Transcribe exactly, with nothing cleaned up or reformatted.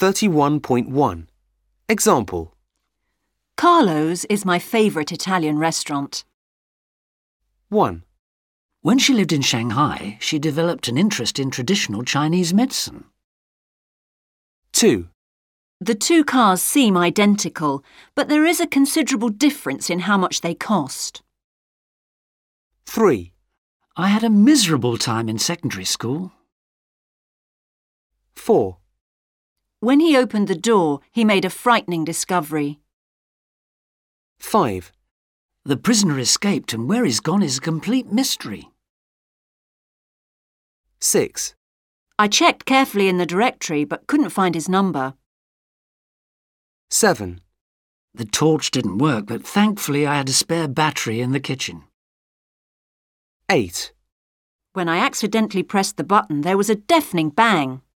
thirty-one point one. Example. Carlo's is my favourite Italian restaurant. one. When she lived in Shanghai, she developed an interest in traditional Chinese medicine. two. The two cars seem identical, but there is a considerable difference in how much they cost. three. I had a miserable time in secondary school. four. When he opened the door, he made a frightening discovery. five. The prisoner escaped and where he's gone is a complete mystery. six. I checked carefully in the directory but couldn't find his number. seven. The torch didn't work, but thankfully I had a spare battery in the kitchen. eight. When I accidentally pressed the button, there was a deafening bang.